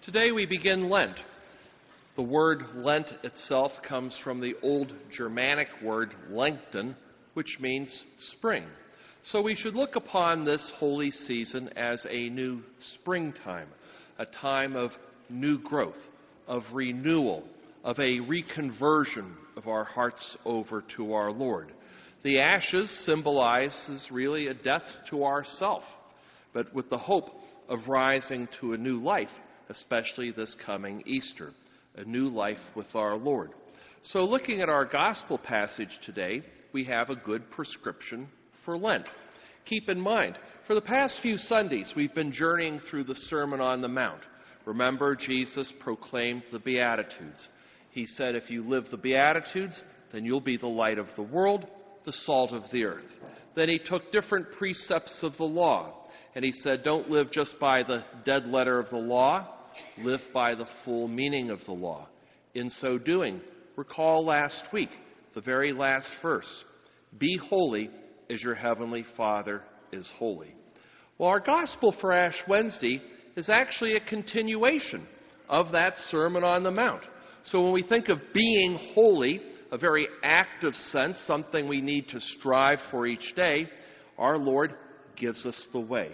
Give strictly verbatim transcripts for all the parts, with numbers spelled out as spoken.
Today we begin Lent. The word Lent itself comes from the old Germanic word Lenten, which means spring. So we should look upon this holy season as a new springtime, a time of new growth, of renewal, of a reconversion of our hearts over to our Lord. The ashes symbolizes really a death to ourself, but with the hope of rising to a new life, especially this coming Easter, a new life with our Lord. So looking at our gospel passage today, we have a good prescription for Lent. Keep in mind, for the past few Sundays, we've been journeying through the Sermon on the Mount. Remember, Jesus proclaimed the Beatitudes. He said, if you live the Beatitudes, then you'll be the light of the world, the salt of the earth. Then he took different precepts of the law, and he said, don't live just by the dead letter of the law, live by the full meaning of the law. In so doing, recall last week, the very last verse, be holy as your heavenly Father is holy. Well, our gospel for Ash Wednesday is actually a continuation of that Sermon on the Mount. So when we think of being holy, a very active sense, something we need to strive for each day, our Lord gives us the way.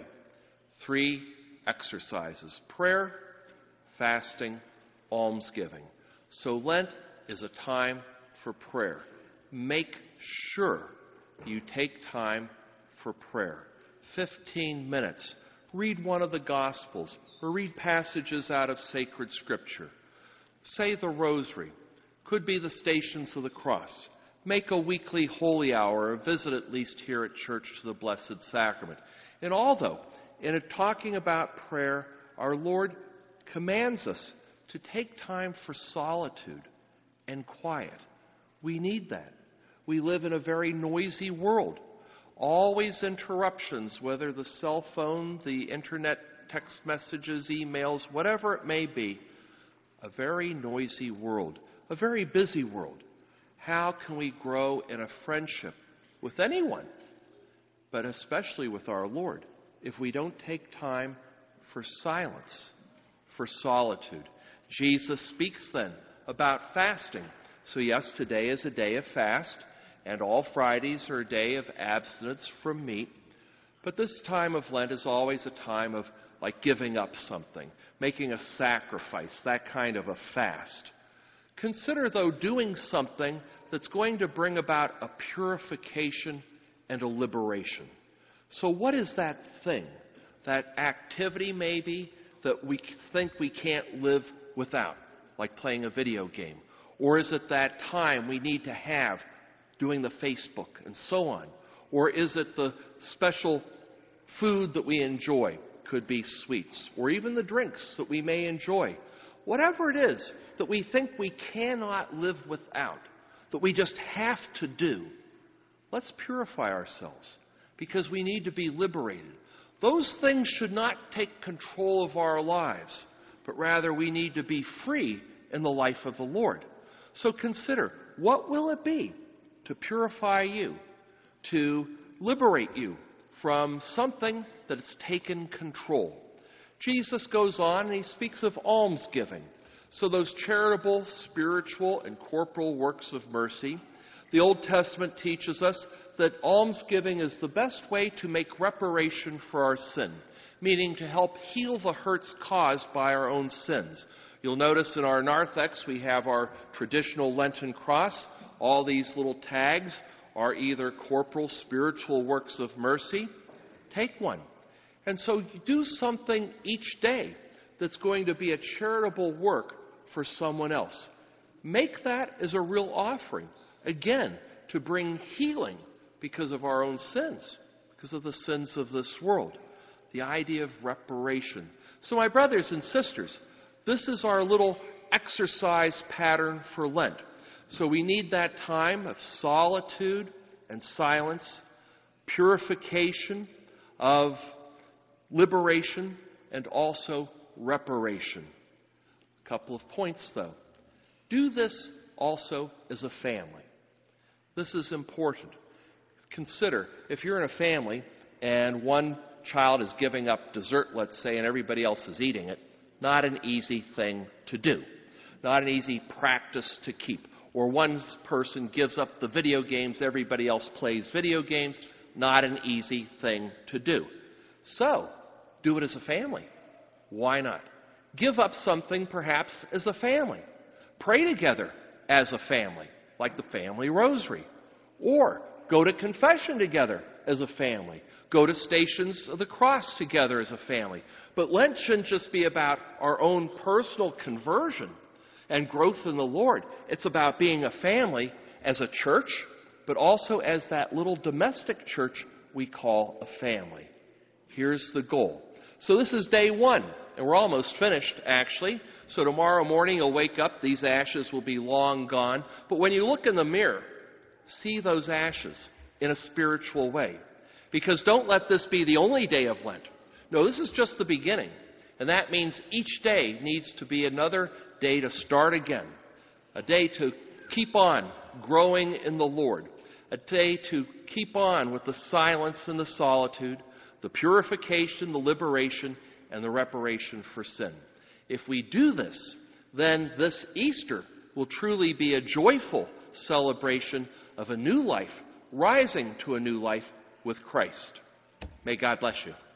Three exercises: prayer, fasting, almsgiving. So Lent is a time for prayer. Make sure you take time for prayer. Fifteen minutes. Read one of the Gospels or read passages out of sacred Scripture. Say the Rosary. Could be the Stations of the Cross. Make a weekly holy hour or visit at least here at church to the Blessed Sacrament. And although, in talking about prayer, our Lord commands us to take time for solitude and quiet. We need that. We live in a very noisy world. Always interruptions, whether the cell phone, the internet, text messages, emails, whatever it may be. A very noisy world, a very busy world. How can we grow in a friendship with anyone, but especially with our Lord, if we don't take time for silence, for solitude? Jesus speaks then about fasting. So yes, today is a day of fast, and all Fridays are a day of abstinence from meat. But this time of Lent is always a time of like giving up something, making a sacrifice, that kind of a fast. Consider, though, doing something that's going to bring about a purification and a liberation. So what is that thing, that activity maybe that we think we can't live without, like playing a video game? Or is it that time we need to have doing the Facebook and so on? Or is it the special food that we enjoy? Could be sweets, or even the drinks that we may enjoy. Whatever it is that we think we cannot live without, that we just have to do, let's purify ourselves, because we need to be liberated. Those things should not take control of our lives, but rather we need to be free in the life of the Lord. So consider, what will it be to purify you, to liberate you from something that has taken control? Jesus goes on and he speaks of almsgiving. So those charitable, spiritual, and corporal works of mercy. The Old Testament teaches us that almsgiving is the best way to make reparation for our sin, meaning to help heal the hurts caused by our own sins. You'll notice in our narthex we have our traditional Lenten cross. All these little tags are either corporal, spiritual works of mercy. Take one. And so you do something each day that's going to be a charitable work for someone else. Make that as a real offering, again, to bring healing because of our own sins, because of the sins of this world. The idea of reparation. So my brothers and sisters, this is our little exercise pattern for Lent. So we need that time of solitude and silence, purification, of liberation, and also reparation. A couple of points, though. Do this also as a family. This is important. Consider, if you're in a family and one child is giving up dessert, let's say, and everybody else is eating it, not an easy thing to do, not an easy practice to keep. Or one person gives up the video games, everybody else plays video games, not an easy thing to do. So, do it as a family. Why not? Give up something perhaps as a family. Pray together as a family, like the family rosary. Or go to confession together as a family. Go to Stations of the Cross together as a family. But Lent shouldn't just be about our own personal conversion and growth in the Lord. It's about being a family as a church, but also as that little domestic church we call a family. Here's the goal. So this is day one, and we're almost finished, actually. So tomorrow morning you'll wake up, these ashes will be long gone. But when you look in the mirror, see those ashes in a spiritual way. Because don't let this be the only day of Lent. No, this is just the beginning. And that means each day needs to be another day to start again. A day to keep on growing in the Lord. A day to keep on with the silence and the solitude, the purification, the liberation, and the reparation for sin. If we do this, then this Easter will truly be a joyful celebration of a new life, rising to a new life with Christ. May God bless you.